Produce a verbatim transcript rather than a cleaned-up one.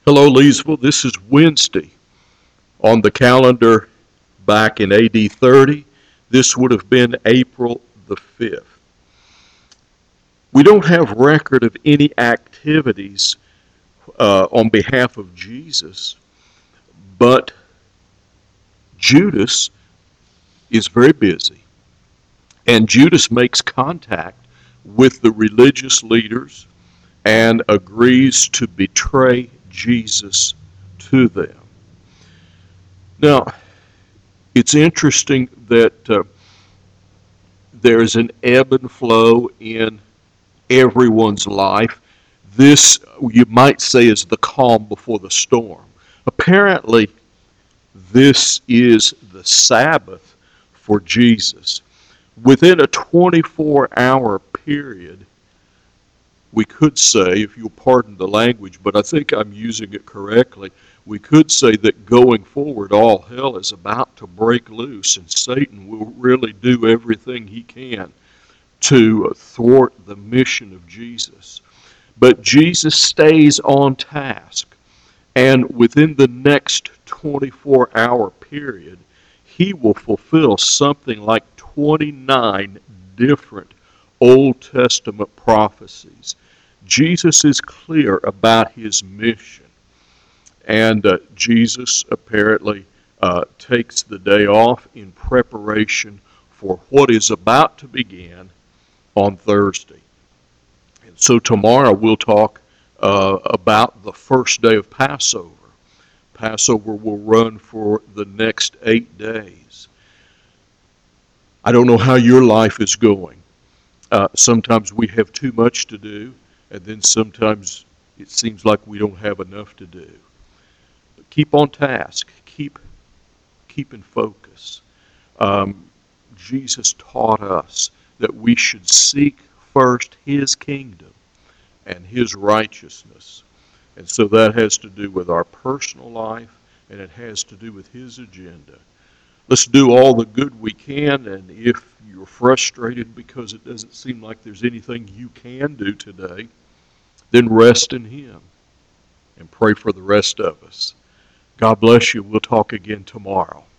Hello, Leesville. This is Wednesday. On the calendar back in A D thirty, this would have been April the fifth. We don't have record of any activities uh, on behalf of Jesus, but Judas is very busy. And Judas makes contact with the religious leaders and agrees to betray Jesus to them. Now, it's interesting that uh, there's an ebb and flow in everyone's life. This, you might say, is the calm before the storm. Apparently, this is the Sabbath for Jesus. Within a twenty-four hour period, we could say, if you'll pardon the language, but I think I'm using it correctly, we could say that going forward, all hell is about to break loose, and Satan will really do everything he can to thwart the mission of Jesus. But Jesus stays on task, and within the next twenty-four hour period, he will fulfill something like twenty-nine different Old Testament prophecies. Jesus is clear about his mission, and uh, Jesus apparently uh, takes the day off in preparation for what is about to begin on Thursday. And so tomorrow we'll talk uh, about the first day of Passover. Passover will run for the next eight days. I don't know how your life is going. Uh, sometimes we have too much to do, and then sometimes it seems like we don't have enough to do. But keep on task. Keep, keep in focus. Um, Jesus taught us that we should seek first his kingdom and his righteousness. And so that has to do with our personal life, and it has to do with his agenda. Let's do all the good we can, and if you're frustrated because it doesn't seem like there's anything you can do today, then rest in him and pray for the rest of us. God bless you. We'll talk again tomorrow.